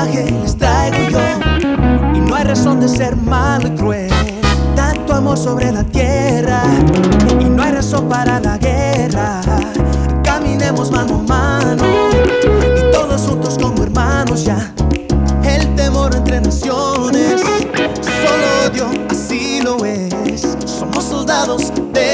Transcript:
mensaje les traigo yo, y no hay razón de ser malo y cruel. Tanto amor sobre la tierra y no hay razón para la guerra. Caminemos mano a mano y todos juntos como hermanos ya. El temor entre naciones, solo odio, así lo es. Somos soldados